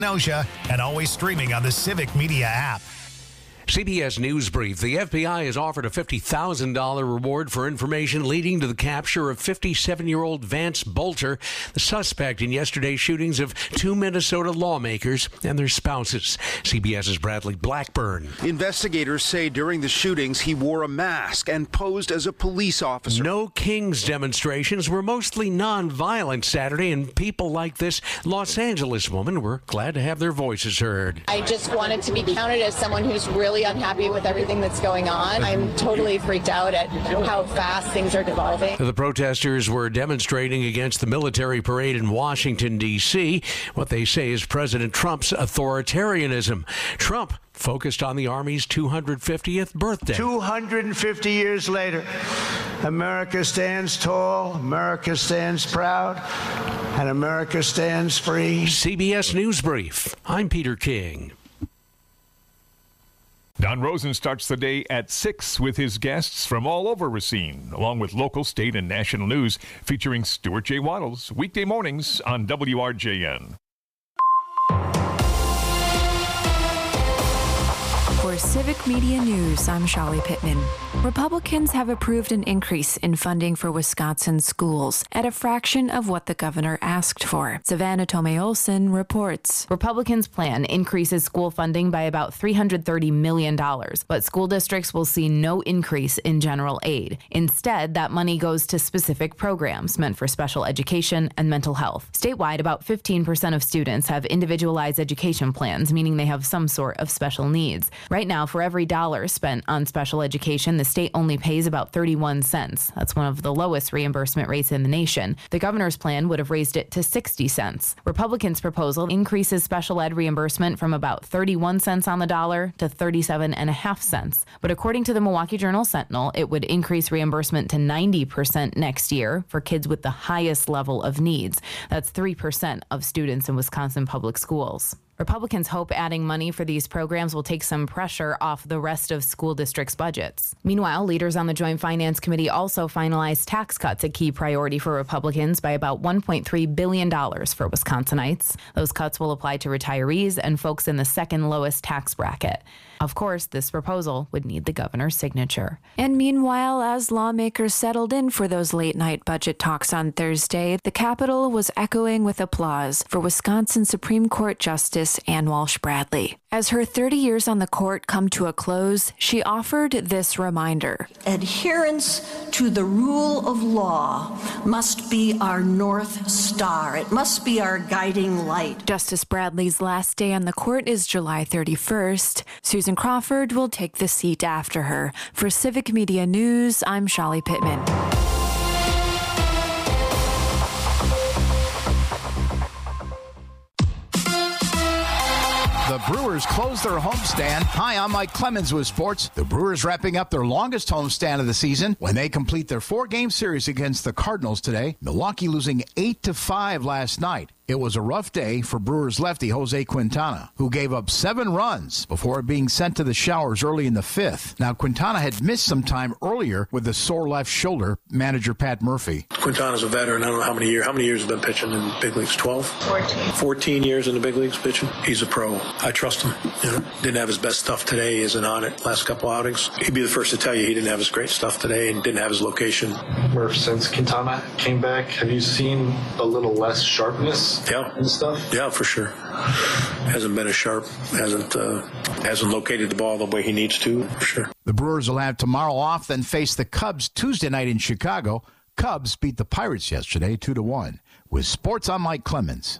Kenosha, and always streaming on the Civic Media app. CBS News Brief. The FBI has offered a $50,000 reward for information leading to the capture of 57-year-old Vance Bolter, the suspect in yesterday's shootings of two Minnesota lawmakers and their spouses. CBS's Bradley Blackburn. Investigators say during the shootings he wore a mask and posed as a police officer. No Kings demonstrations were mostly nonviolent Saturday, and people like this Los Angeles woman were glad to have their voices heard. I just wanted to be counted as someone who's really unhappy with everything that's going on. I'm totally freaked out at how fast things are devolving. The protesters were demonstrating against the military parade in Washington, D.C., what they say is President Trump's authoritarianism. Trump focused on the Army's 250th birthday. 250 years later, America stands tall, America stands proud, and America stands free. CBS News Brief. I'm Peter King. Don Rosen starts the day at 6 with his guests from all over Racine, along with local, state, and national news, featuring Stuart J. Waddles, weekday mornings on WRJN. For Civic Media News, I'm Shali Pittman. Republicans have approved an increase in funding for Wisconsin schools at a fraction of what the governor asked for. Savannah Tomei-Olsen reports. Republicans' plan increases school funding by about $330 million, but school districts will see no increase in general aid. Instead, that money goes to specific programs meant for special education and mental health. Statewide, about 15% of students have individualized education plans, meaning they have some sort of special needs. Right now, for every dollar spent on special education, the state only pays about 31 cents. That's one of the lowest reimbursement rates in the nation. The governor's plan would have raised it to 60 cents. Republicans' proposal increases special ed reimbursement from about 31 cents on the dollar to 37.5 cents. But according to the Milwaukee Journal-Sentinel, it would increase reimbursement to 90% next year for kids with the highest level of needs. That's 3% of students in Wisconsin public schools. Republicans hope adding money for these programs will take some pressure off the rest of school districts' budgets. Meanwhile, leaders on the Joint Finance Committee also finalized tax cuts, a key priority for Republicans, by about $1.3 billion for Wisconsinites. Those cuts will apply to retirees and folks in the second lowest tax bracket. Of course, this proposal would need the governor's signature. And meanwhile, as lawmakers settled in for those late-night budget talks on Thursday, the Capitol was echoing with applause for Wisconsin Supreme Court Justice Ann Walsh Bradley. As her 30 years on the court come to a close, she offered this reminder. Adherence to the rule of law must be our North Star. It must be our guiding light. Justice Bradley's last day on the court is July 31st. Susan Crawford will take the seat after her. For Civic Media News, I'm Shali Pittman. The Brewers closed their homestand. Hi, I'm Mike Clemens with sports. The Brewers wrapping up their longest homestand of the season when they complete their 4-game series against the Cardinals today. Milwaukee losing 8-5 last night. It was a rough day for Brewers lefty Jose Quintana, who gave up 7 runs before being sent to the showers early in the 5th. Now, Quintana had missed some time earlier with a sore left shoulder, manager Pat Murphy. Quintana's a veteran. I don't know how many years. How many years has been pitching in big leagues? 12? 14 years in the big leagues pitching. He's a pro. I trust him. You know, didn't have his best stuff today. He isn't on it last couple outings. He'd be the first to tell you he didn't have his great stuff today and didn't have his location. Murph, since Quintana came back, have you seen a little less sharpness? Yeah. And stuff? Yeah, for sure. Hasn't been as sharp. Hasn't located the ball the way he needs to, for sure. The Brewers will have tomorrow off, then face the Cubs Tuesday night in Chicago. Cubs beat the Pirates yesterday 2-1. With sports, I'm Mike Clemens.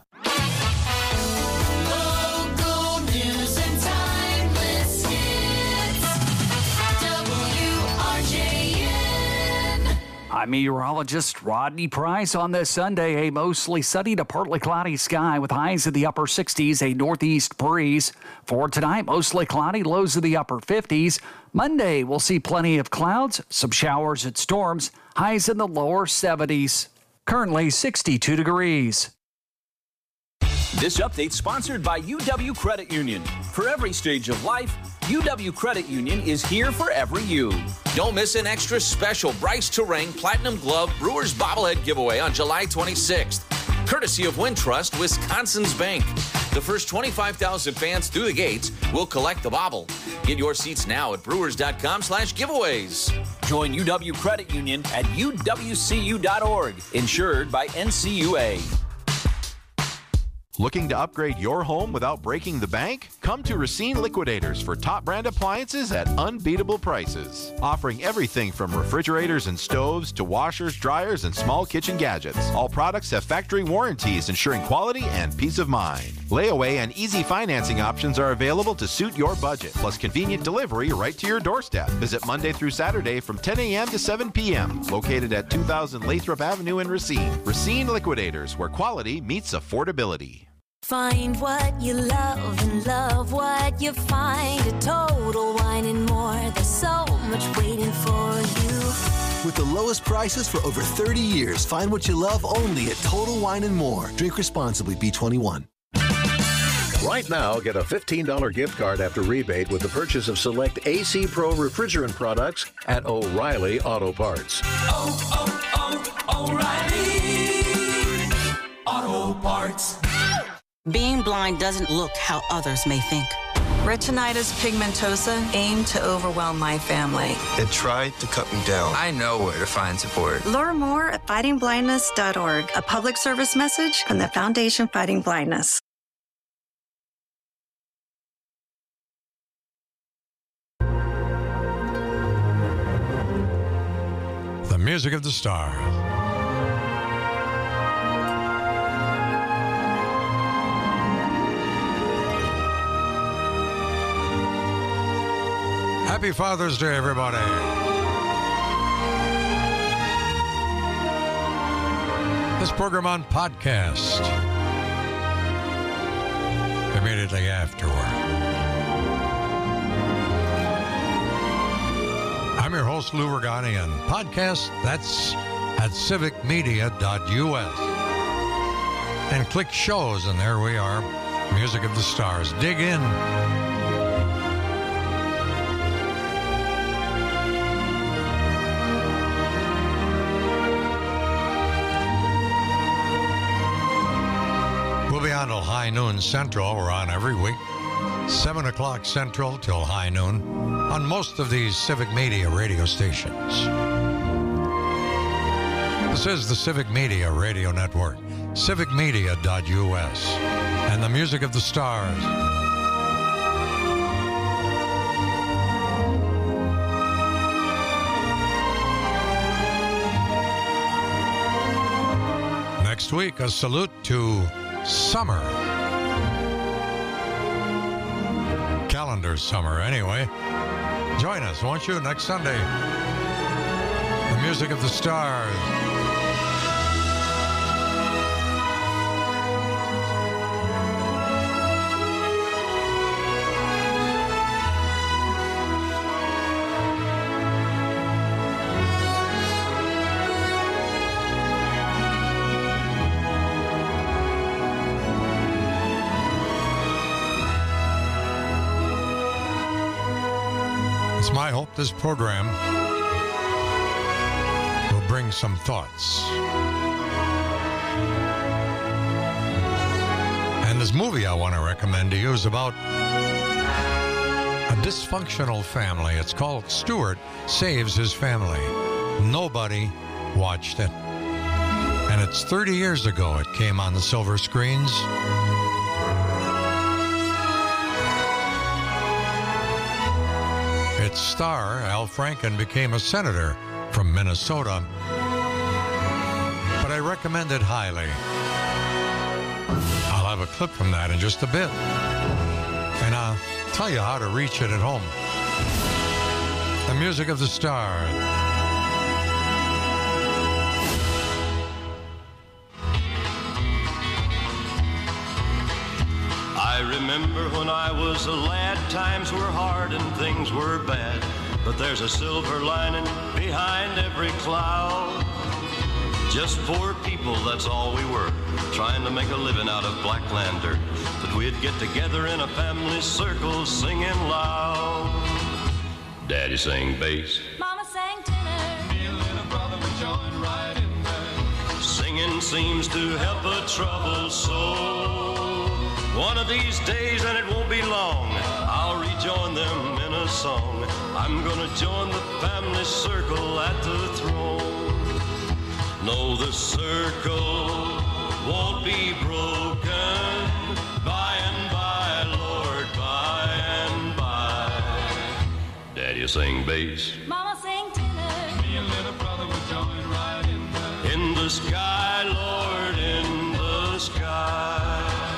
I'm meteorologist Rodney Price. On this Sunday, a mostly sunny to partly cloudy sky with highs in the upper 60s, a northeast breeze. For tonight, mostly cloudy, lows in the upper 50s. Monday, we'll see plenty of clouds, some showers and storms, highs in the lower 70s. Currently 62 degrees. This update sponsored by UW Credit Union. For every stage of life, UW Credit Union is here for every you. Don't miss an extra special Bryce Terang Platinum Glove Brewers Bobblehead giveaway on July 26th. Courtesy of Wintrust, Wisconsin's Bank. The first 25,000 fans through the gates will collect the bauble. Get your seats now at brewers.com/giveaways. Join UW Credit Union at uwcu.org. Insured by NCUA. Looking to upgrade your home without breaking the bank? Come to Racine Liquidators for top brand appliances at unbeatable prices. Offering everything from refrigerators and stoves to washers, dryers, and small kitchen gadgets. All products have factory warranties ensuring quality and peace of mind. Layaway and easy financing options are available to suit your budget, plus convenient delivery right to your doorstep. Visit Monday through Saturday from 10 a.m. to 7 p.m. Located at 2000 Lathrop Avenue in Racine. Racine Liquidators, where quality meets affordability. Find what you love and love what you find. A Total Wine & More. There's so much waiting for you. With the lowest prices for over 30 years, find what you love only at Total Wine & More. Drink responsibly, B21. Right now, get a $15 gift card after rebate with the purchase of select AC Pro refrigerant products at O'Reilly Auto Parts. O'Reilly Auto Parts. Being blind doesn't look how others may think. Retinitis pigmentosa aimed to overwhelm my family. It tried to cut me down. I know where to find support. Learn more at fightingblindness.org, a public service message from the Foundation Fighting Blindness. The music of the stars. Happy Father's Day, everybody. This program on podcast immediately afterward. I'm your host, Lou Ragani, and podcast, that's at civicmedia.us. And click shows, and there we are, Music of the Stars. Dig in. We'll be on till high noon Central. We're on every week, 7 o'clock Central till high noon, on most of these Civic Media radio stations. This is the Civic Media Radio Network, civicmedia.us, and the music of the stars. Next week, a salute to summer. Calendar summer, anyway. Join us, won't you, next Sunday? The music of the stars. It's my hope this program will bring some thoughts. And this movie I want to recommend to you is about a dysfunctional family. It's called Stuart Saves His Family. Nobody watched it. And it's 30 years ago it came on the silver screens. Its star, Al Franken, became a senator from Minnesota. But I recommend it highly. I'll have a clip from that in just a bit. And I'll tell you how to reach it at home. The music of the stars. I remember when I was a lad, times were hard and things were bad, but there's a silver lining behind every cloud. Just poor people, that's all we were, trying to make a living out of black-land dirt, but we'd get together in a family circle singing loud. Daddy sang bass, Mama sang tenor. me and little brother would join right in there. Singing seems to help a troubled soul. One of these days, and it won't be long, I'll rejoin them in a song. I'm gonna join the family circle at the throne. No, the circle won't be broken. By and by, Lord, by and by. Daddy sing bass, Mama sing tenor. me and little brother will join right in the sky, Lord, in the sky.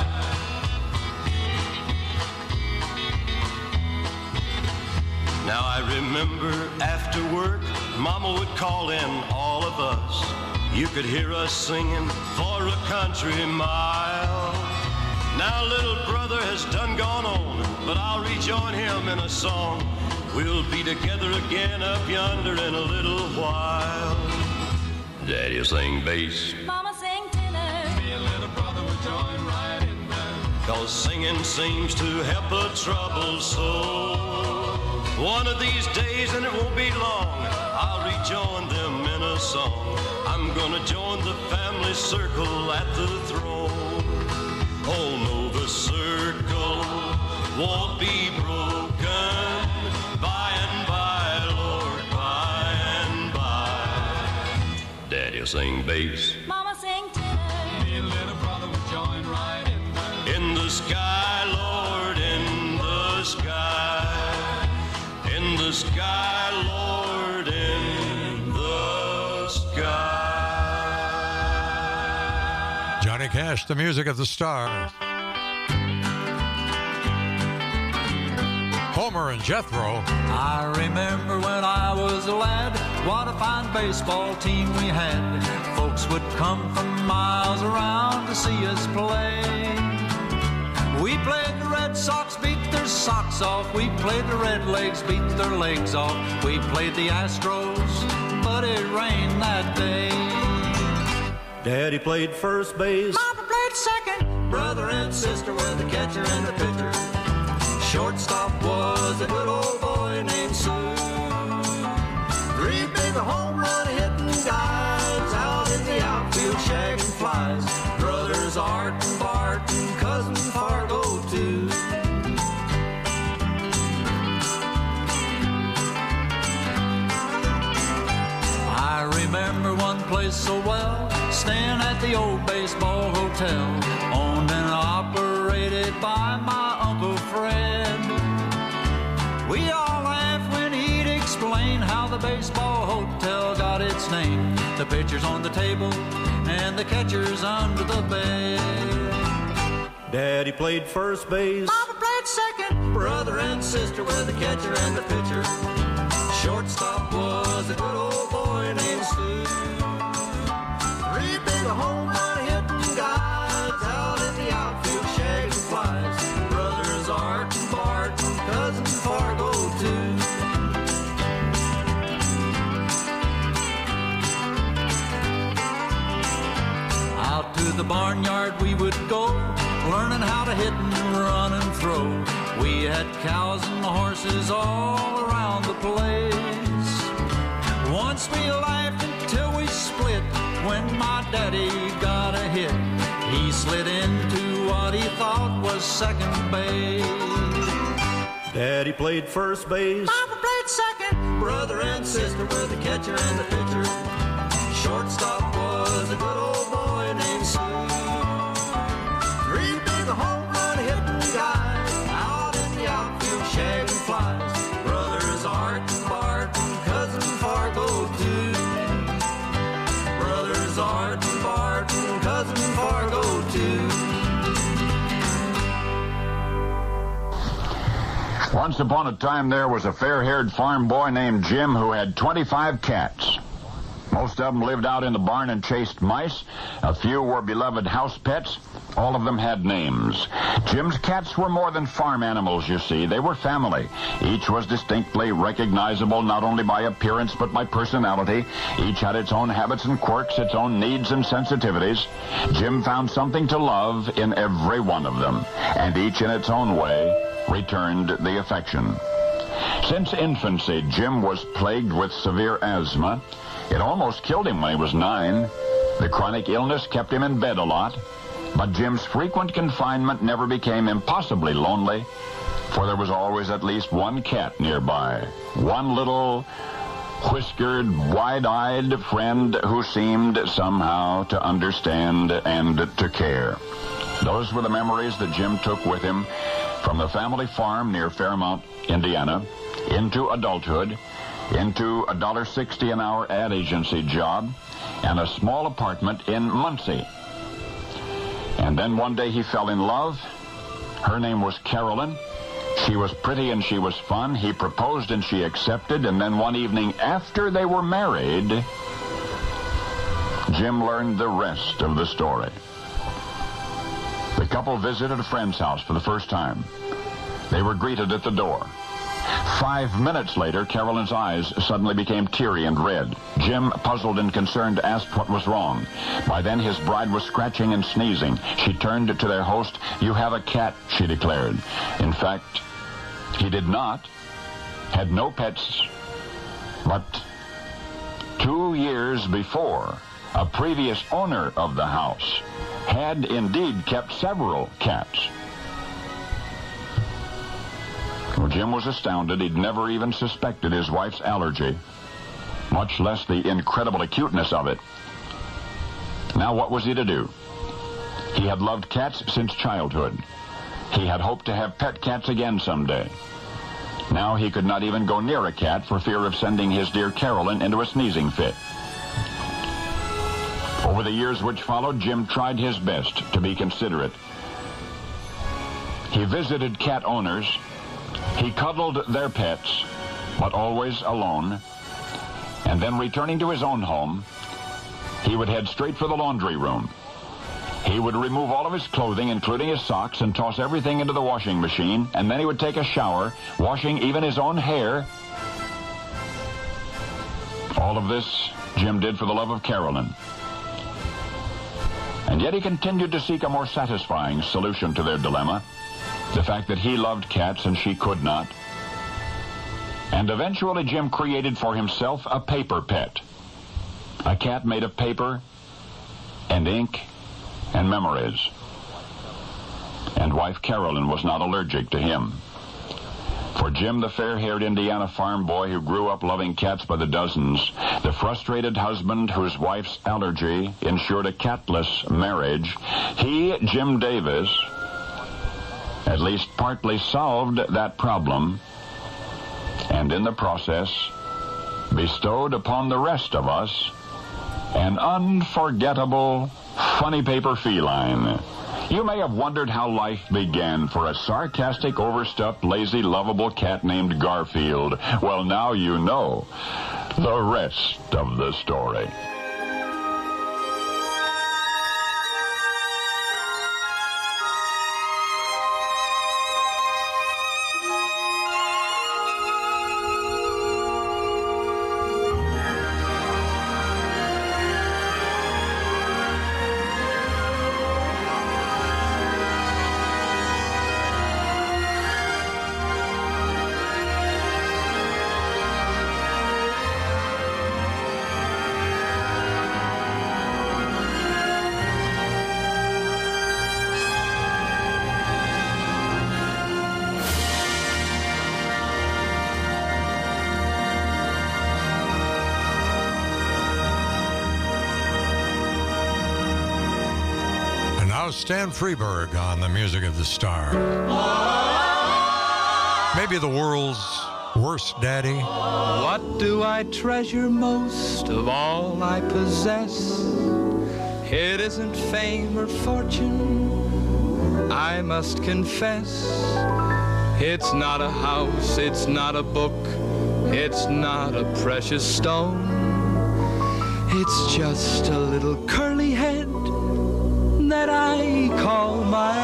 Now I remember after work, Mama would call in all of us. You could hear us singing for a country mile. Now little brother has done gone on, but I'll rejoin him in a song. We'll be together again up yonder in a little while. Daddy'll sing bass, Mama sing tenor. me and little brother will join right in there. 'Cause singing seems to help a troubled soul. One of these days, and it won't be long, I'll rejoin them in a song. I'm gonna join the family circle at the throne. Oh no, the circle won't be broken. By and by, Lord, by and by. Daddy'll sing bass, Mama sing tenor. me and little brother will join right in there. In the sky, Lord, in the sky. In the sky, Lord, in the sky. Johnny Cash, the music of the stars. Homer and Jethro. I remember when I was a lad, what a fine baseball team we had. Folks would come from miles around to see us play. We played the Red Sox, beat their socks off. We played the Redlegs, beat their legs off. We played the Astros, but it rained that day. Daddy played first base, Mama played second. Brother and sister were the catcher and the pitcher. Shortstop was a good old boy named Sue. 3 big home run hitting guys out in the outfield shagging flies. Brothers Art and Bart and cousin Fargo too. I remember one place so well, staying at the old baseball hotel, owned and operated by my Uncle Fred. We all laughed when he'd explain how the baseball hotel got its name. The pitchers on the table and the catchers under the bed. Daddy played first base, Mama played second. Brother and sister were the catcher and the pitcher. Shortstop was a good old boy named Stu. 3 big home run hitting guys out in the outfield shagging flies. Brothers Art and Bart and cousin Fargo too. Out to the barnyard we would go, learning how to hit and run and throw. We had cows and horses all around the place. Once we laughed until we split when my daddy got a hit. He slid into what he thought was second base. Daddy played first base, Papa played second. Brother and sister were the catcher and the pitcher. Shortstop was a good old boy named Sue. 3 big home run hitting guys out in the outfield shagging flies. Brothers Art and Bart and cousin Fargo too. Brothers Art and Bart and cousin Fargo too. Once upon a time, there was a fair-haired farm boy named Jim who had 25 cats. Most of them lived out in the barn and chased mice. A few were beloved house pets. All of them had names. Jim's cats were more than farm animals, you see. They were family. Each was distinctly recognizable not only by appearance but by personality. Each had its own habits and quirks, its own needs and sensitivities. Jim found something to love in every one of them, and each in its own way returned the affection. Since infancy, Jim was plagued with severe asthma. It almost killed him when he was 9. The chronic illness kept him in bed a lot. But Jim's frequent confinement never became impossibly lonely, for there was always at least one cat nearby, one little whiskered, wide-eyed friend who seemed somehow to understand and to care. Those were the memories that Jim took with him from the family farm near Fairmount, Indiana, into adulthood, into a $1.60 an hour ad agency job, and a small apartment in Muncie. And then one day he fell in love. Her name was Carolyn. She was pretty and she was fun. He proposed and she accepted. And then one evening after they were married, Jim learned the rest of the story. The couple visited a friend's house for the first time. They were greeted at the door. 5 minutes later, Carolyn's eyes suddenly became teary and red. Jim, puzzled and concerned, asked what was wrong. By then, his bride was scratching and sneezing. She turned to their host. "You have a cat," she declared. In fact, he did not, had no pets, but 2 years before, a previous owner of the house had indeed kept several cats. Well, Jim was astounded. He'd never even suspected his wife's allergy, much less the incredible acuteness of it. Now, what was he to do? He had loved cats since childhood. He had hoped to have pet cats again someday. Now he could not even go near a cat for fear of sending his dear Carolyn into a sneezing fit. Over the years which followed, Jim tried his best to be considerate. He visited cat owners. He cuddled their pets, but always alone. And then, returning to his own home, he would head straight for the laundry room. He would remove all of his clothing, including his socks, and toss everything into the washing machine. And then he would take a shower, washing even his own hair. All of this Jim did for the love of Carolyn. And yet he continued to seek a more satisfying solution to their dilemma. The fact that he loved cats and she could not. And eventually Jim created for himself a paper pet. A cat made of paper and ink and memories. And wife Carolyn was not allergic to him. For Jim, the fair-haired Indiana farm boy who grew up loving cats by the dozens, the frustrated husband whose wife's allergy ensured a catless marriage, he, Jim Davis, at least partly solved that problem, and in the process bestowed upon the rest of us an unforgettable funny paper feline. You may have wondered how life began for a sarcastic, overstuffed, lazy, lovable cat named Garfield. Well, now you know the rest of the story. Stan Freberg on the Music of the Star. Maybe the world's worst daddy. What do I treasure most of all I possess? It isn't fame or fortune, I must confess. It's not a house, it's not a book, it's not a precious stone. It's just a little curly head that I call my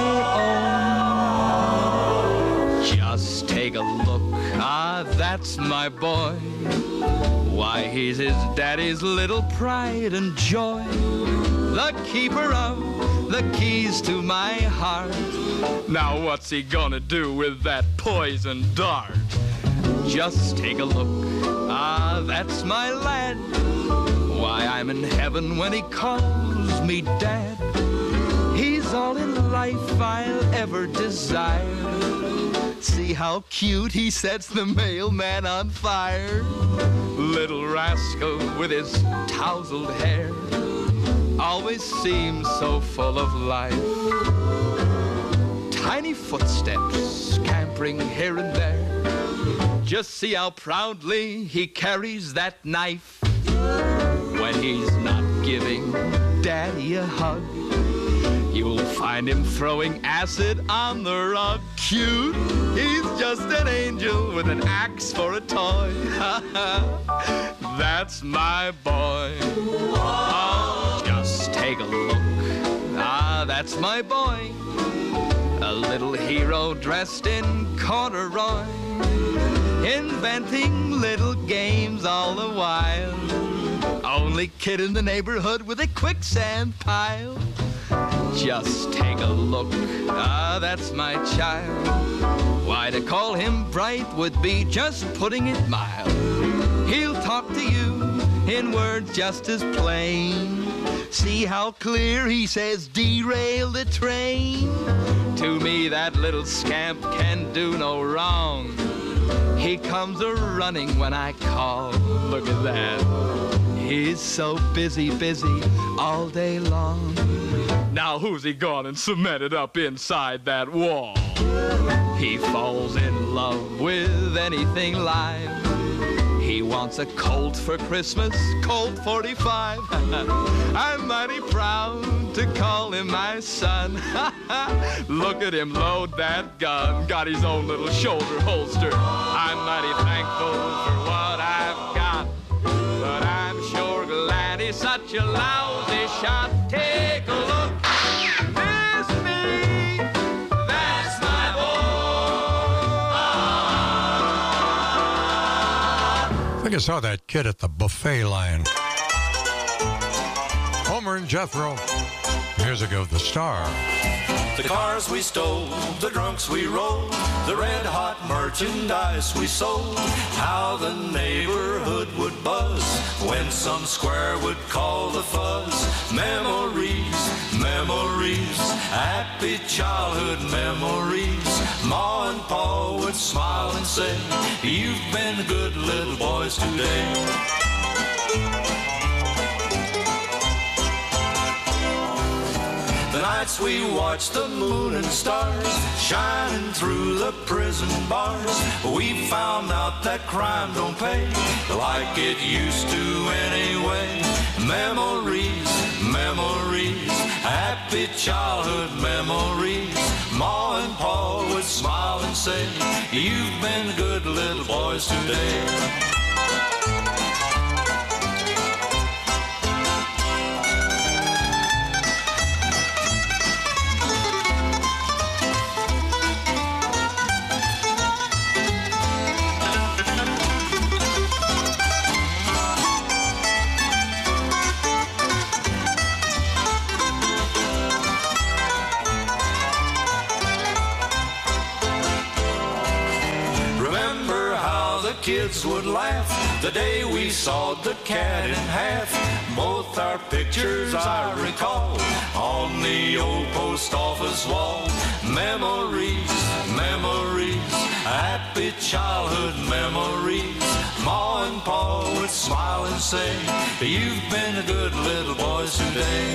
own. Just take a look, that's my boy. Why, he's his daddy's little pride and joy. The keeper of the keys to my heart. Now what's he gonna do with that poison dart? Just take a look, that's my lad. Why, I'm in heaven when he calls me dad. He's all in life I'll ever desire. See how cute he sets the mailman on fire. Little rascal with his tousled hair always seems so full of life. Tiny footsteps scampering here and there. Just see how proudly he carries that knife. When he's not giving Daddy a hug, you'll find him throwing acid on the rug. Cute, he's just an angel with an axe for a toy. That's my boy. Oh, just take a look. Ah, that's my boy. A little hero dressed in corduroy, inventing little games all the while. Only kid in the neighborhood with a quicksand pile. Just take a look, ah, that's my child. Why, to call him bright would be just putting it mild. He'll talk to you in words just as plain. See how clear he says, derail the train. To me, that little scamp can do no wrong. He comes a-running when I call. Look at that. He's so busy all day long. Now who's he gone and cemented up inside that wall? He falls in love with anything live. He wants a Colt for Christmas, Colt 45. I'm mighty proud to call him my son. Look at him load that gun, got his own little shoulder holster. I'm mighty thankful for what I've got, but I'm sure glad he's such a lousy shot. Take a look. This me, that's my I think I saw that kid at the buffet line. Homer and Jethro. Years ago, the Star. The cars we stole, the drunks we rolled, the red-hot merchandise we sold. How the neighborhood would buzz when some square would call the fuzz. Memories, memories, happy childhood memories. Ma and Pa would smile and say, you've been good little boys today. The nights we watched the moon and stars shining through the prison bars, we found out that crime don't pay like it used to anyway. Memories, memories, happy childhood memories. Ma and Pa would smile and say, you've been good little boys today. Kids would laugh the day we sawed the cat in half. Both our pictures I recall on the old post office wall. Memories, memories, happy childhood memories. Ma and Pa would smile and say, you've been good little boys today.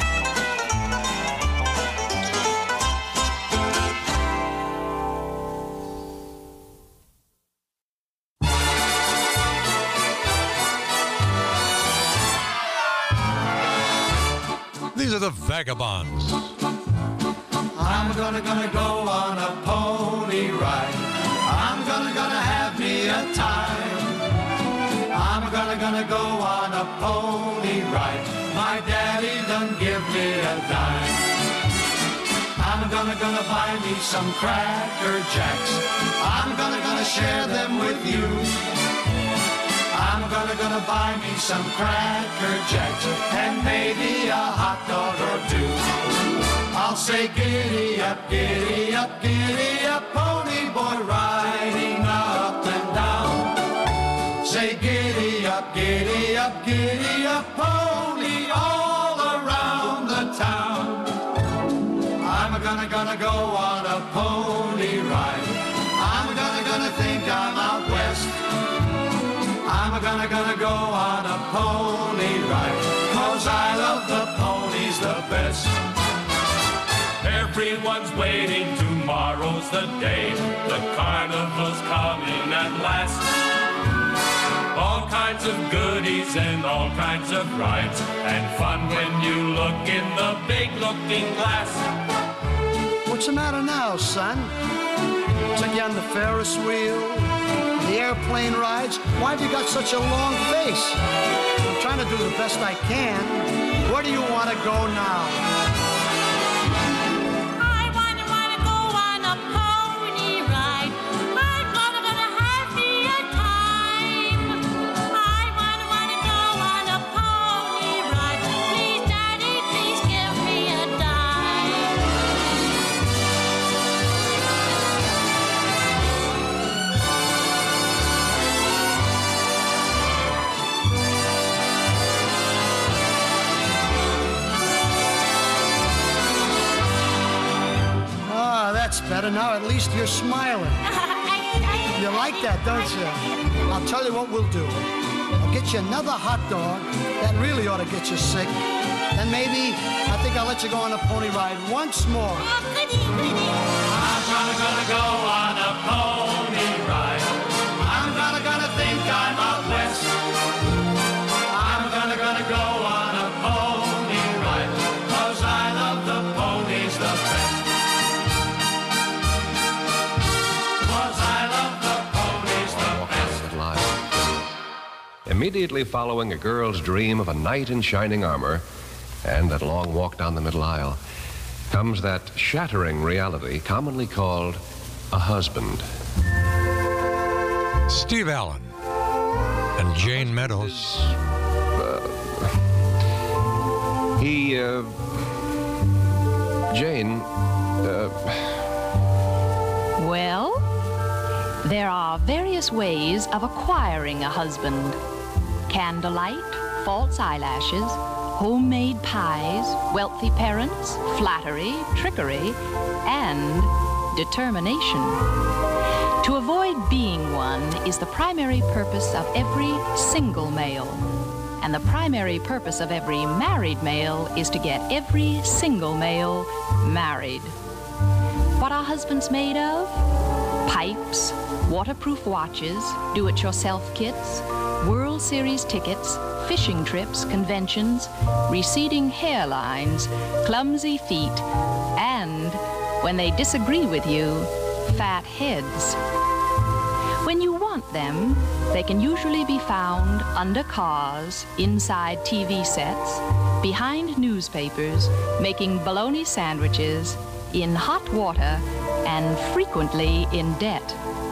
These are the Vagabonds. I'm gonna go on a pony ride. I'm gonna have me a time. I'm gonna go on a pony ride. My daddy done give me a dime. I'm gonna buy me some Cracker Jacks. I'm gonna share them with you. I'm gonna buy me some Cracker Jacks and maybe a hot dog or two. I'll say giddy up, giddy up, giddy up, pony boy riding up and down. Say giddy up, giddy up, giddy up, pony all around the town. gonna think I'm out west. I'm gonna go on a pony ride, 'cause I love the ponies the best. Everyone's waiting, tomorrow's the day. The carnival's coming at last. All kinds of goodies and all kinds of rides, and fun when you look in the big looking glass. What's the matter now, son? Took you on the Ferris wheel, the airplane rides? Why have you got such a long face? I'm trying to do the best I can. Where do you want to go now? Better now, at least you're smiling. You like that, don't you? I'll tell you what we'll do. I'll get you another hot dog. That really ought to get you sick. Then maybe, I think I'll let you go on a pony ride once more. I'm gonna go on a pony ride. I'm gonna think I'm out west. I'm gonna go on a pony ride, 'cause I love the ponies the best. Immediately following a girl's dream of a knight in shining armor and that long walk down the middle aisle comes that shattering reality commonly called a husband. Steve Allen and Jane Meadows. Jane, Well, there are various ways of acquiring a husband. Candlelight, false eyelashes, homemade pies, wealthy parents, flattery, trickery, and determination. To avoid being one is the primary purpose of every single male. And the primary purpose of every married male is to get every single male married. What are husbands made of? Pipes, waterproof watches, do-it-yourself kits, World Series tickets, fishing trips, conventions, receding hairlines, clumsy feet, and, when they disagree with you, fat heads. When you want them, they can usually be found under cars, inside TV sets, behind newspapers, making bologna sandwiches, in hot water, and frequently in debt.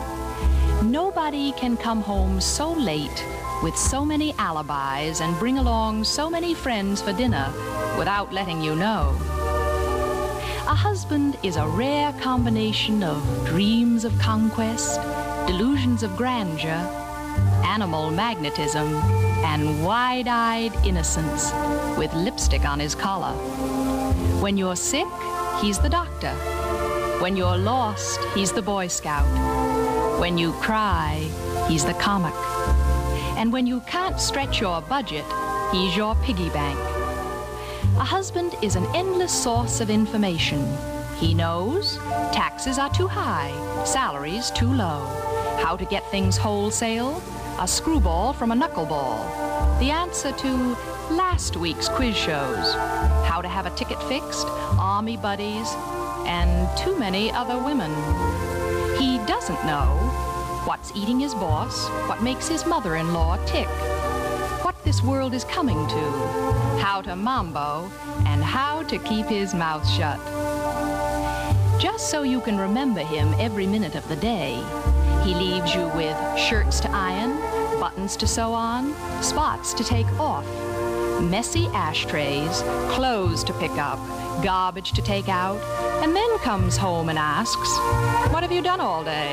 Nobody can come home so late with so many alibis and bring along so many friends for dinner without letting you know. A husband is a rare combination of dreams of conquest, delusions of grandeur, animal magnetism, and wide-eyed innocence with lipstick on his collar. When you're sick, he's the doctor. When you're lost, he's the Boy Scout. When you cry, he's the comic. And when you can't stretch your budget, he's your piggy bank. A husband is an endless source of information. He knows taxes are too high, salaries too low, how to get things wholesale, a screwball from a knuckleball, the answer to last week's quiz shows, how to have a ticket fixed, army buddies, and too many other women. He doesn't know what's eating his boss, what makes his mother-in-law tick, what this world is coming to, how to mambo, and how to keep his mouth shut. Just so you can remember him every minute of the day, he leaves you with shirts to iron, buttons to sew on, spots to take off, messy ashtrays, clothes to pick up, garbage to take out, and then comes home and asks, "What have you done all day?"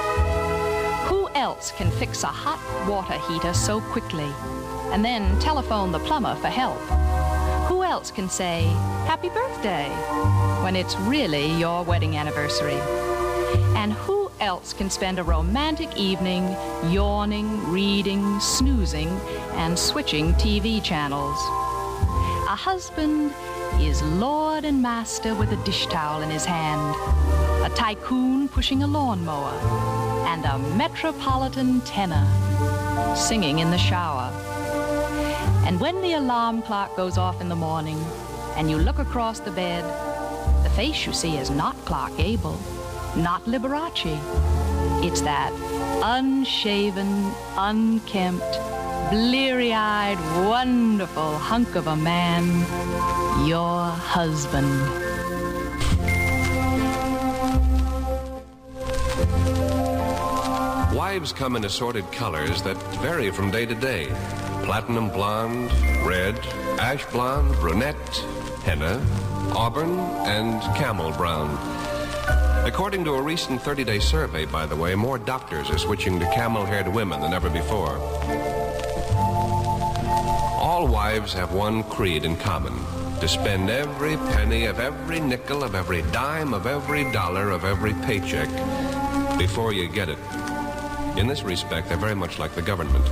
Who else can fix a hot water heater so quickly and then telephone the plumber for help? Who else can say, "Happy birthday," when it's really your wedding anniversary? And who else can spend a romantic evening yawning, reading, snoozing, and switching TV channels. A husband is lord and master with a dish towel in his hand, a tycoon pushing a lawnmower, and a metropolitan tenor singing in the shower. And when the alarm clock goes off in the morning and you look across the bed, the face you see is not Clark Gable, not Liberace. It's that unshaven, unkempt, bleary-eyed, wonderful hunk of a man, your husband. Wives come in assorted colors that vary from day to day. Platinum blonde, red, ash blonde, brunette, henna, auburn, and camel brown. According to a recent 30-day survey, by the way, more doctors are switching to camel-haired women than ever before. All wives have one creed in common: to spend every penny of every nickel of every dime of every dollar of every paycheck before you get it. In this respect, they're very much like the government.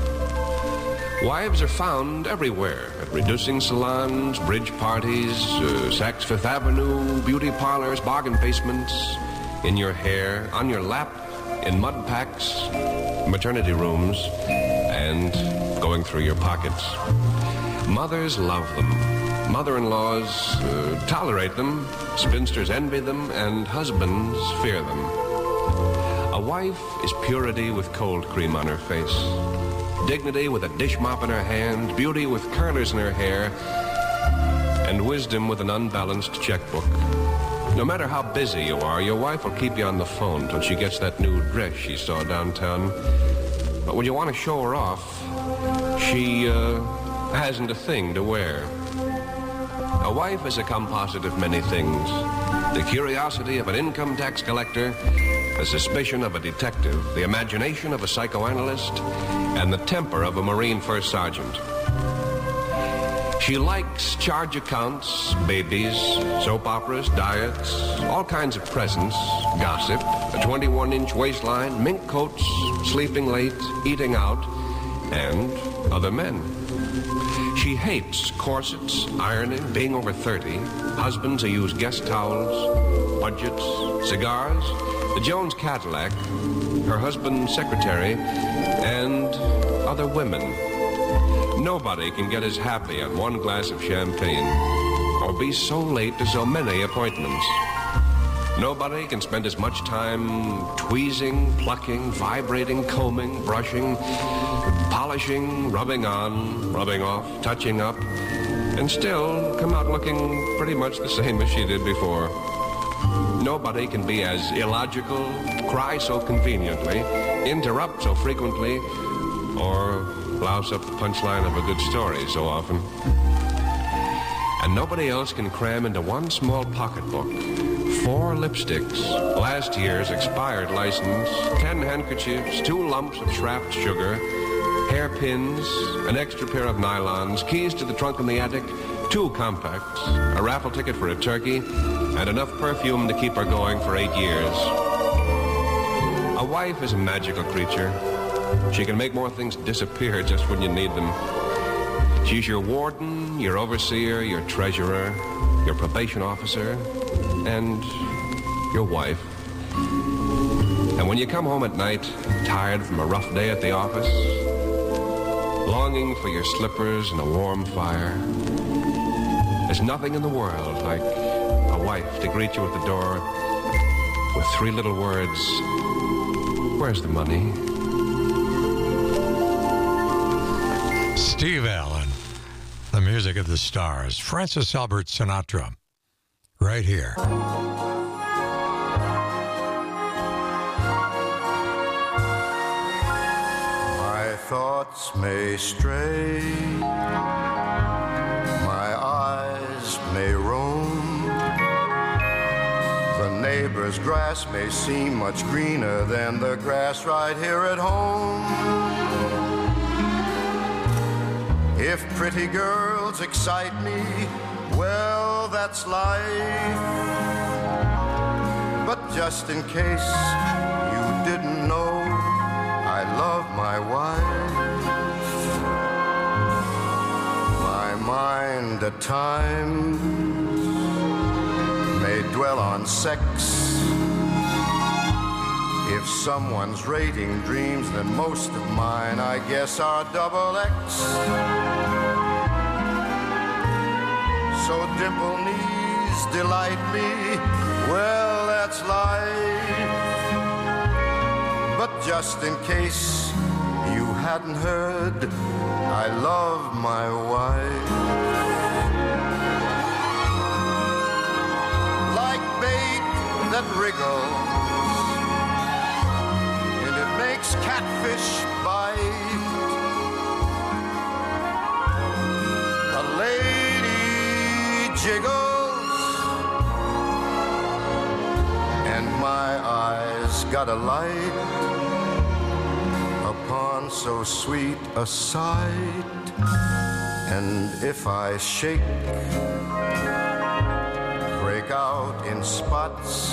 Wives are found everywhere, at reducing salons, bridge parties, Saks Fifth Avenue, beauty parlors, bargain basements, in your hair, on your lap, in mud packs, maternity rooms, and going through your pockets. Mothers love them. Mother-in-laws tolerate them, spinsters envy them, and husbands fear them. A wife is purity with cold cream on her face, dignity with a dish mop in her hand, beauty with curlers in her hair, and wisdom with an unbalanced checkbook. No matter how busy you are, your wife will keep you on the phone till she gets that new dress she saw downtown. But when you want to show her off, she hasn't a thing to wear. A wife is a composite of many things: the curiosity of an income tax collector, the suspicion of a detective, the imagination of a psychoanalyst, and the temper of a Marine First Sergeant. She likes charge accounts, babies, soap operas, diets, all kinds of presents, gossip, a 21-inch waistline, mink coats, sleeping late, eating out, and other men. She hates corsets, ironing, being over 30, husbands who use guest towels, budgets, cigars, the Jones Cadillac, her husband's secretary, and other women. Nobody can get as happy on one glass of champagne or be so late to so many appointments. Nobody can spend as much time tweezing, plucking, vibrating, combing, brushing, polishing, rubbing on, rubbing off, touching up, and still come out looking pretty much the same as she did before. Nobody can be as illogical, cry so conveniently, interrupt so frequently, or blouse up the punchline of a good story so often. And nobody else can cram into one small pocketbook 4 lipsticks, last year's expired license, 10 handkerchiefs, 2 lumps of Schraft sugar, hairpins, an extra pair of nylons, keys to the trunk in the attic, 2 compacts, a raffle ticket for a turkey, and enough perfume to keep her going for 8 years. A wife is a magical creature. She can make more things disappear just when you need them. She's your warden, your overseer, your treasurer, your probation officer, and your wife. And when you come home at night, tired from a rough day at the office, longing for your slippers and a warm fire, there's nothing in the world like a wife to greet you at the door with 3 little words: "Where's the money?" Steve Allen, the music of the stars. Francis Albert Sinatra, right here. My thoughts may stray, my eyes may roam. The neighbor's grass may seem much greener than the grass right here at home. If pretty girls excite me, well, that's life. But just in case you times may dwell on sex. If someone's rating dreams, then most of mine, I guess, are double X. So dimple knees delight me, well, that's life. But just in case you hadn't heard, I love my wife. Like bait that wriggles, and it makes catfish bite. A lady jiggles, and my eyes got a light upon so sweet a sight. And if I shake, break out in spots,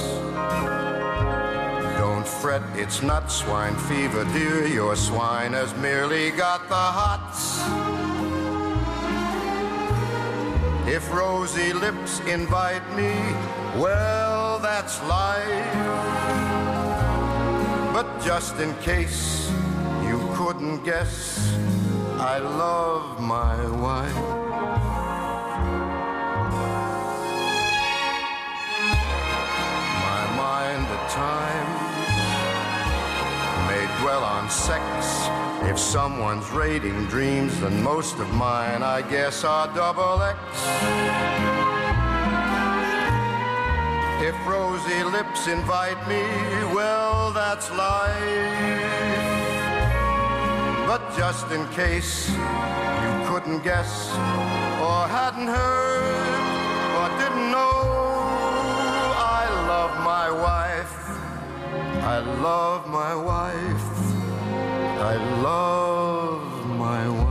don't fret, it's not swine fever, dear. Your swine has merely got the hots. If rosy lips invite me, well, that's life. But just in case you couldn't guess, I love my wife. My mind at times may dwell on sex. If someone's rating dreams, then most of mine, I guess, are double X. If rosy lips invite me, well, that's life. But just in case you couldn't guess, or hadn't heard, or didn't know, I love my wife. I love my wife. I love my wife.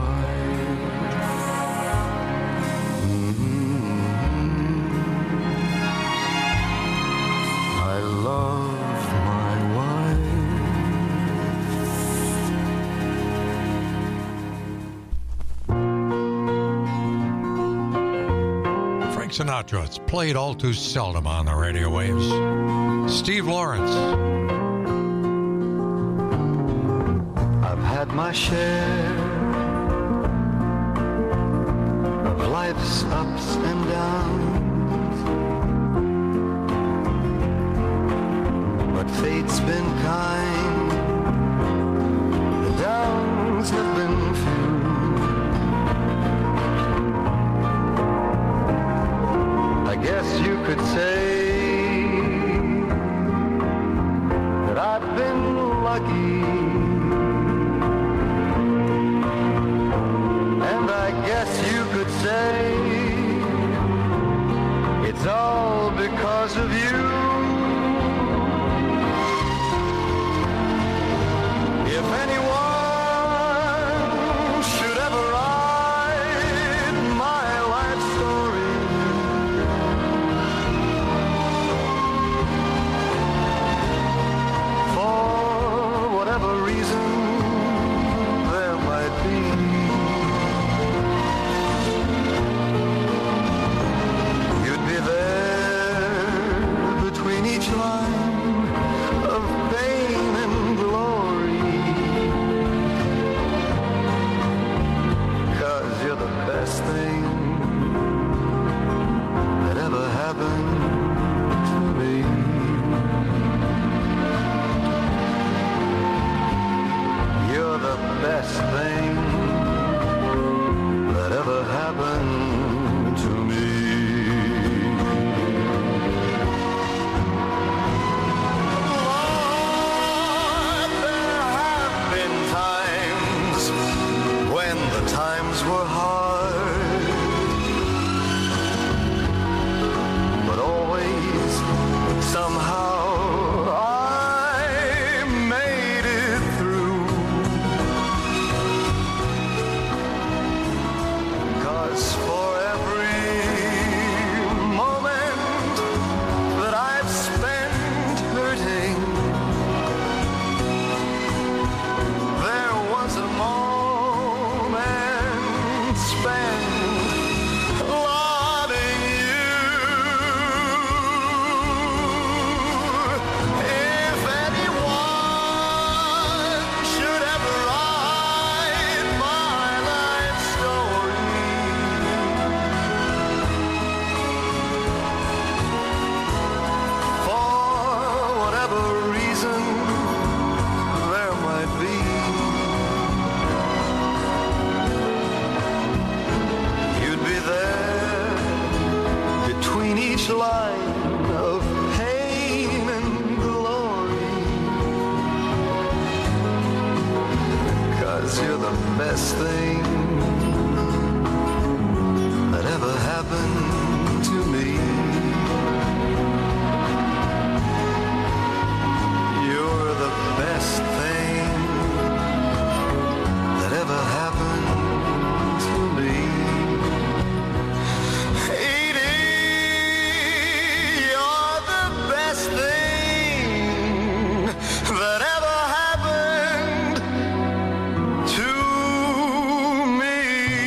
I love my wife. Frank Sinatra, it's played all too seldom on the radio waves. Steve Lawrence. I've had my share of life's ups and downs, but fate's been kind, the downs have been few. I guess you could say that I've been lucky, and I guess you could say it's all because of you. If anyone should ever write my life story, for whatever reason there might be, you'd be there 'cause you're the best thing that ever happened to me. You're the best thing that ever happened to me. Edie, you're the best thing that ever happened to me.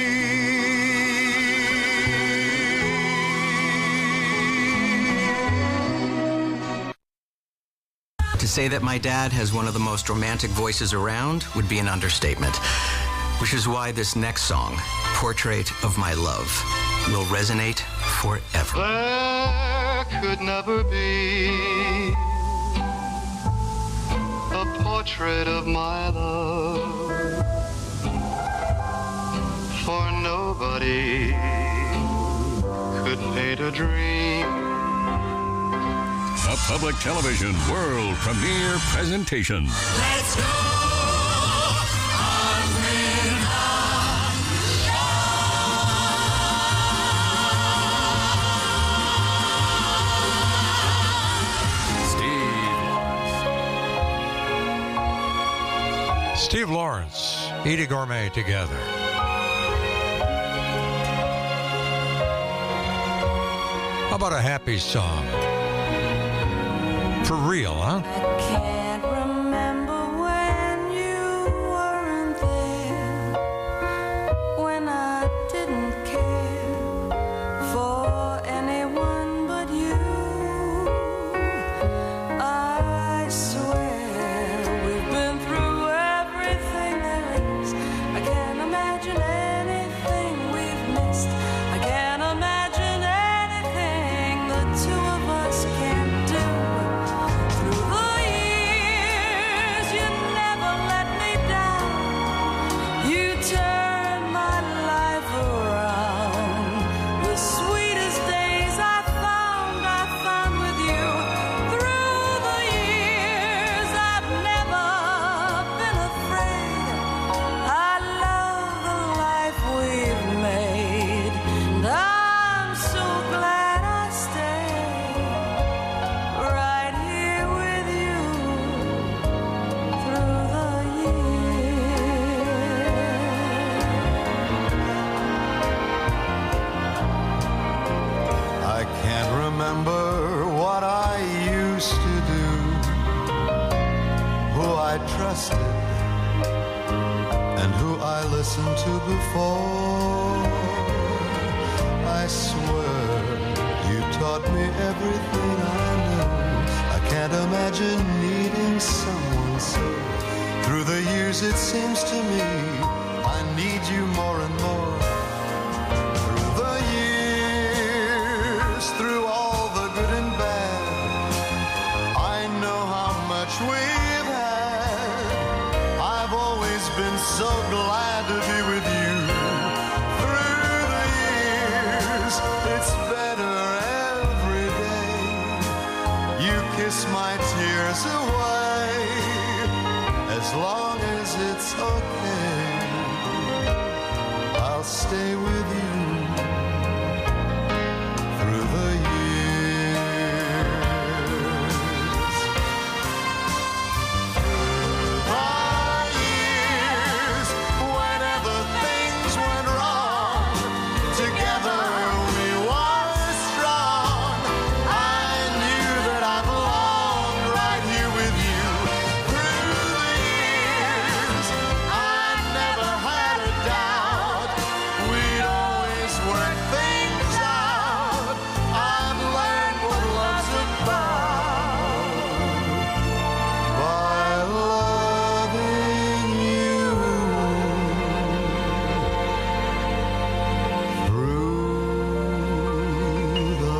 To say that my dad has one of the most romantic voices around would be an understatement, which is why this next song, Portrait of My Love, will resonate forever. There could never be a portrait of my love, for nobody could paint a dream. A public television world premiere presentation. Let's go on with Steve Lawrence, Edie Gourmet together. How about a happy song? For real, huh? Can't remember when you weren't there, when I didn't care for anyone but you. I swear we've been through everything there is. I can't imagine anything we've missed. I can't imagine anything the two of us can't do. Through the years, you never let me down. You turned my life around. The sweetest days I found with you. Through the years, I've never been afraid. I love the life we've made, and I'm so glad I stayed right here with you through the years. I can't remember what I used to do, who I trusted, and who I listened to before. I swear you taught me everything I know. I can't imagine needing someone so. Through the years it seems to me I need you more and more. Through the years, through all the good and bad, I know how much we've had. I've always been so glad to be with you. Through the years, it's better every day. You kiss my tears away, as long as it's okay. I'll stay with you through the years. Whenever things went wrong, together we were strong. I knew that I belonged right here with you. Through the years, I never had a doubt. We'd always work things out. I've learned what love's about by loving you through the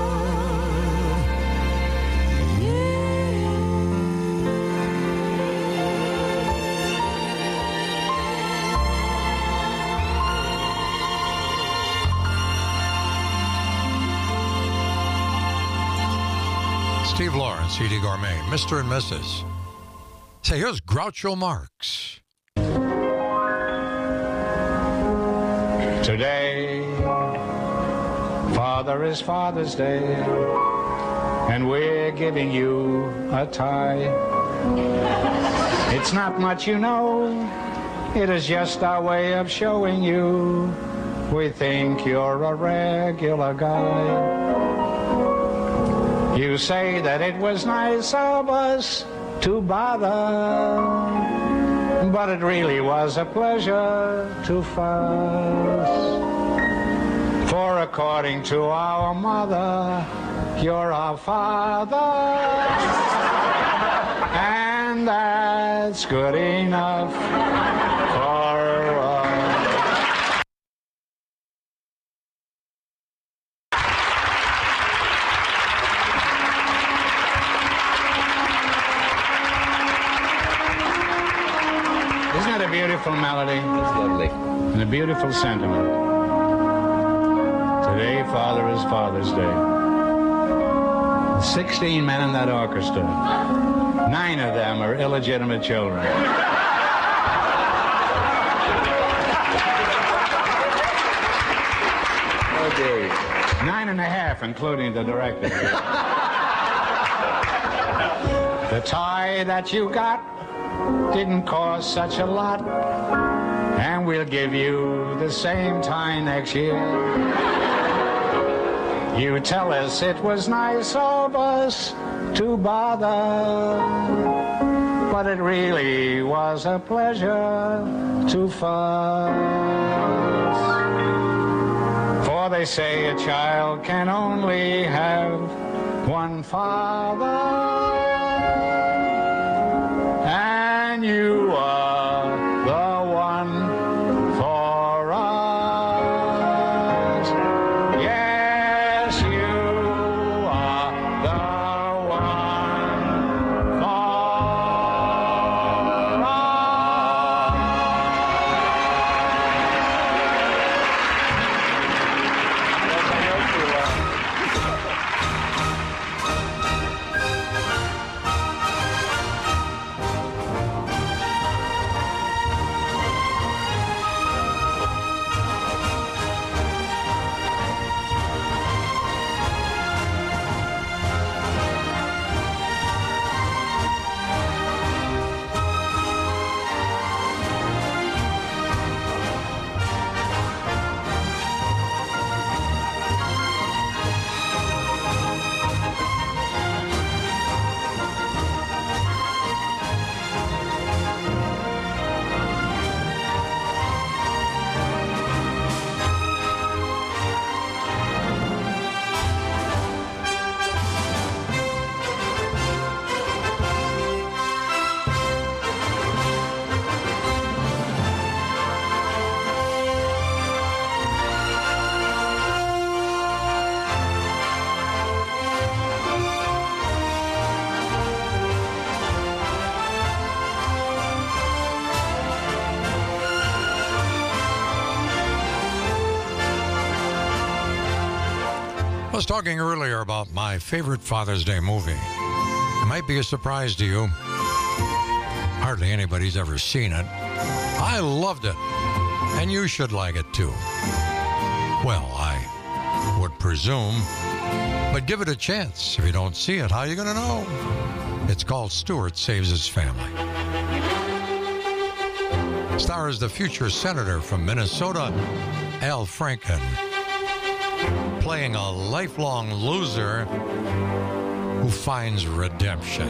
Steve Lawrence, Edie Gourmet, Mr. and Mrs. Say, here's Groucho Marx. Today, Father, is Father's Day, and we're giving you a tie. It's not much, you know, it is just our way of showing you we think you're a regular guy. You say that it was nice of us to bother, but it really was a pleasure to fuss. For according to our mother, you're our father, and that's good enough for us. Isn't that a beautiful melody? It's lovely. And a beautiful sentiment. Today, Father, is Father's Day. 16 men in that orchestra. 9 of them are illegitimate children. Okay. 9.5, including the director. The tie that you got didn't cost such a lot, and we'll give you the same tie next year. You tell us it was nice of us to bother, but it really was a pleasure to fuss. For they say a child can only have one father, and you are the one for us. Yes, you are the one for I was talking earlier about my favorite Father's Day movie. It might be a surprise to you. Hardly anybody's ever seen it. I loved it, and you should like it too. Well, I would presume, but give it a chance. If you don't see it, how are you going to know? It's called Stuart Saves His Family. Stars the future senator from Minnesota, Al Franken, playing a lifelong loser who finds redemption.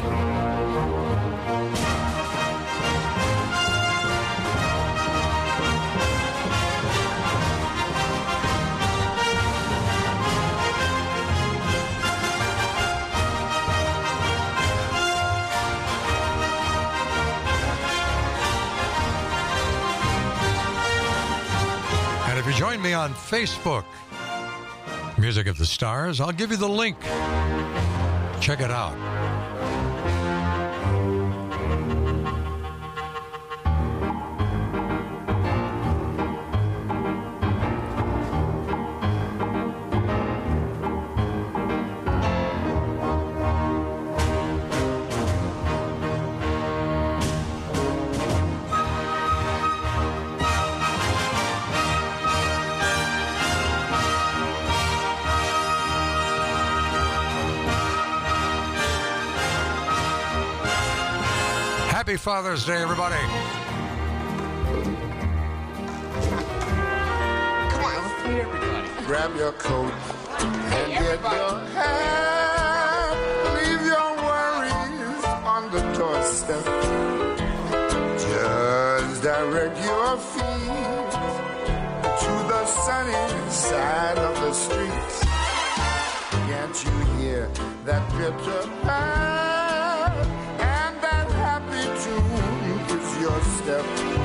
And if you join me on Facebook, Music of the Stars, I'll give you the link. Check it out. Happy Father's Day, everybody. Come on, let's meet everybody. Grab your coat and get your hat. Leave your worries on the doorstep. Just direct your feet to the sunny side of the street. Can't you hear that bitter path? And that happy tune is your step.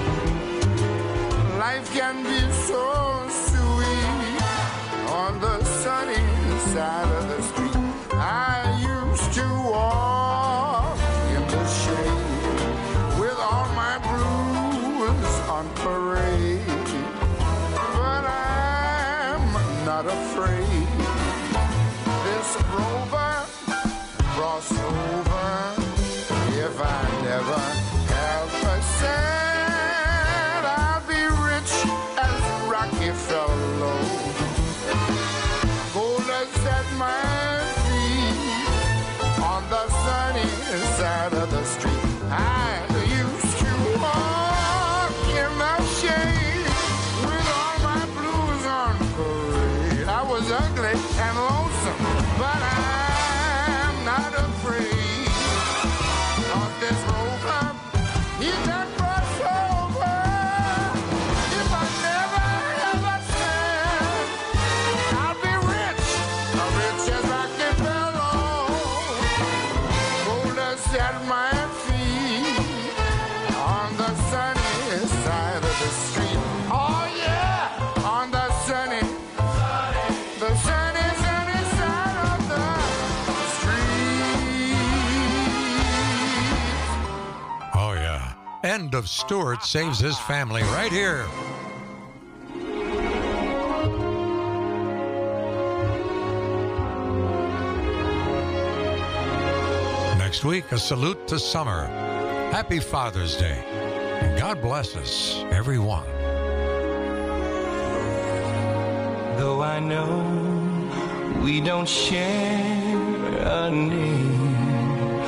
Life can be so sweet on the sunny side of the street. I used to walk in the shade with all my blues on parade, but I'm not afraid. This rover cross over if I never have a cent. I'll be rich as Rockefeller. Gold is at my feet on the sunny side of the street. I used to walk in the shade with all my blues on parade. I was ugly and lonesome, but I'm not afraid of this rover. He can cross over if I never ever said I'll be rich as Rockefeller. Gold dust at my feet on the sunny side of the street. Oh yeah, on the sunny side of the street. Oh, yeah. End of Stewart Saves His Family right here. Next week, a salute to summer. Happy Father's Day. And God bless us, everyone. Though I know we don't share a name,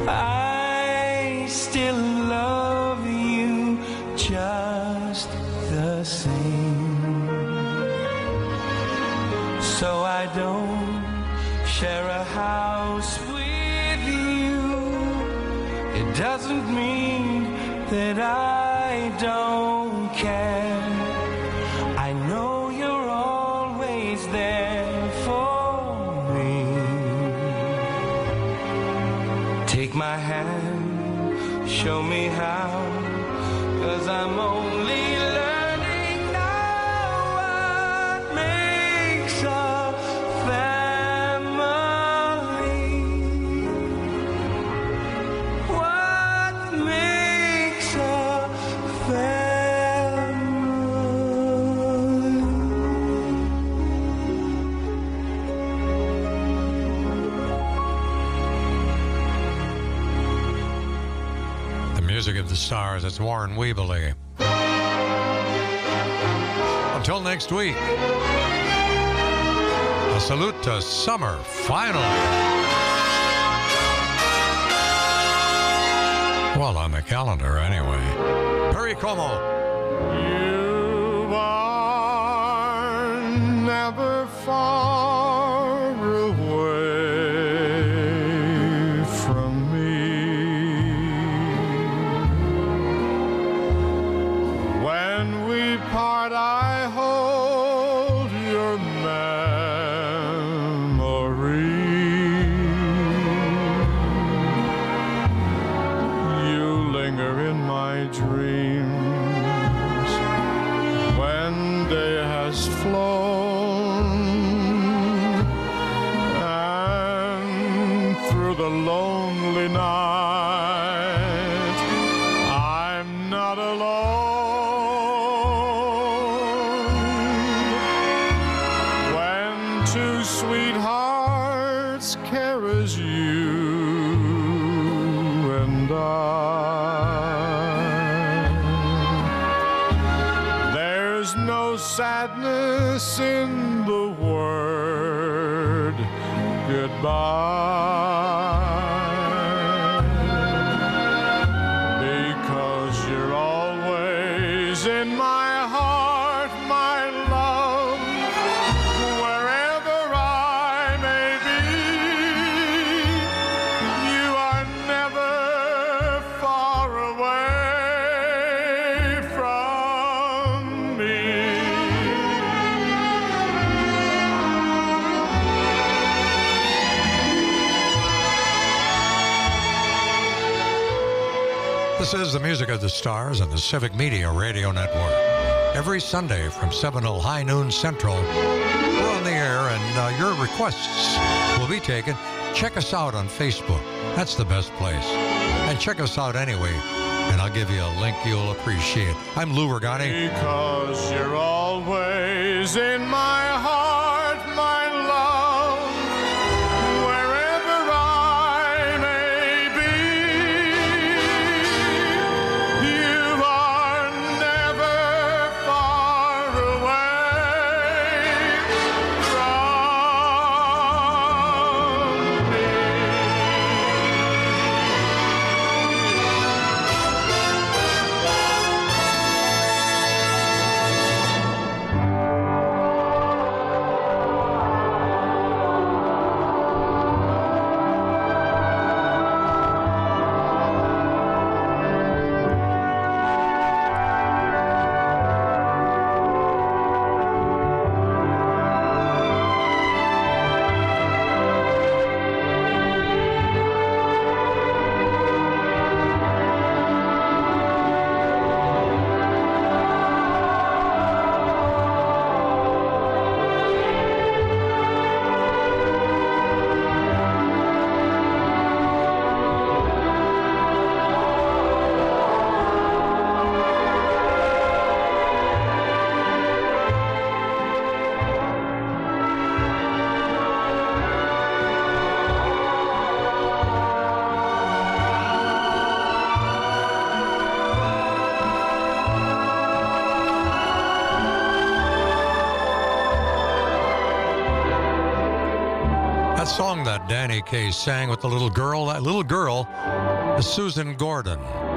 I still love you just the same. So I don't share a house with you. It doesn't mean that I don't care. I know you're always there for me. Take my hand, show me how, 'cause I'm only learning now what makes a family. What makes a Music of the Stars. It's Warren Weebly. Until next week, a salute to summer, finally. Well, on the calendar, anyway. Perry Como. You are never far away from me. When we part, I hold your memory. You linger in my dreams when day has flown, and through the lonely night I'm not alone. When two sweethearts care as you and there's no sadness in the word goodbye, always in my heart, my love, wherever I may be. You are never far away from me. This is the music of the stars on the Civic Media Radio Network. Every Sunday from 7 till high noon Central, we're on the air, and your requests will be taken. Check us out on Facebook. That's the best place. And check us out anyway, and I'll give you a link you'll appreciate. I'm Lou Ragani. Because you're always in my heart, my love, wherever I may be. You are never far away from me. That song that Danny Kaye sang with the little girl, that little girl is Susan Gordon.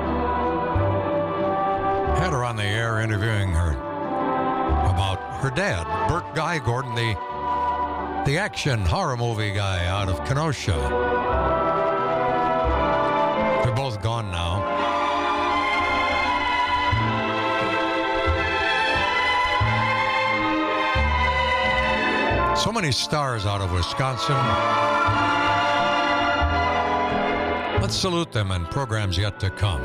Had her on the air interviewing her about her dad, Burt Guy Gordon, the action horror movie guy out of Kenosha. They're both gone now. So many stars out of Wisconsin. Let's salute them in programs yet to come.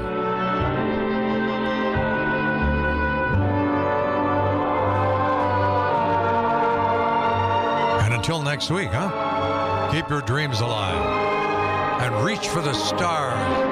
And until next week, keep your dreams alive and reach for the stars.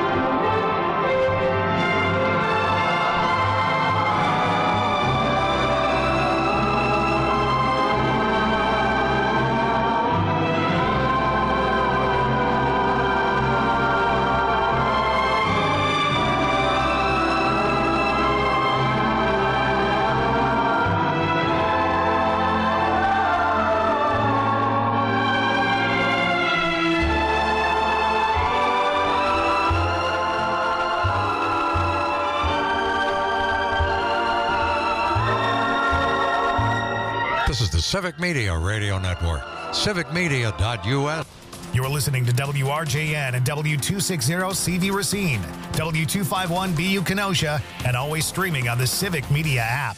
This is the Civic Media Radio Network, civicmedia.us. You're listening to WRJN and W260CV Racine, W251BU Kenosha, and always streaming on the Civic Media app.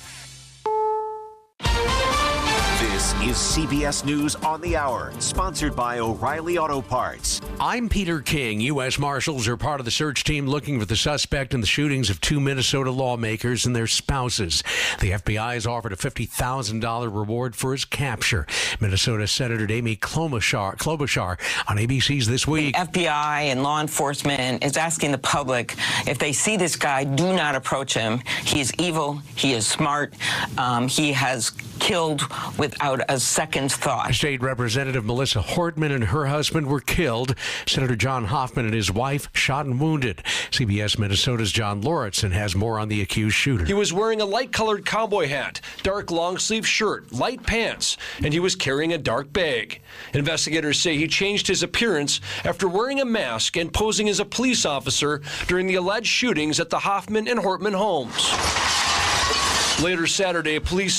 This is CBS News on the Hour, sponsored by O'Reilly Auto Parts. I'm Peter King. U.S. Marshals are part of the search team looking for the suspect in the shootings of two Minnesota lawmakers and their spouses. The FBI has offered a $50,000 reward for his capture. Minnesota Senator Amy Klobuchar on ABC's This Week. The FBI and law enforcement is asking the public, if they see this guy, do not approach him. He is evil. He is smart. He has killed without a second thought. State Representative Melissa Hortman and her husband were killed. Senator John Hoffman and his wife shot and wounded. CBS Minnesota's John Lauritsen has more on the accused shooter. He was wearing a light-colored cowboy hat, dark long-sleeve shirt, light pants, and he was carrying a dark bag. Investigators say he changed his appearance after wearing a mask and posing as a police officer during the alleged shootings at the Hoffman and Hortman homes. Later Saturday, police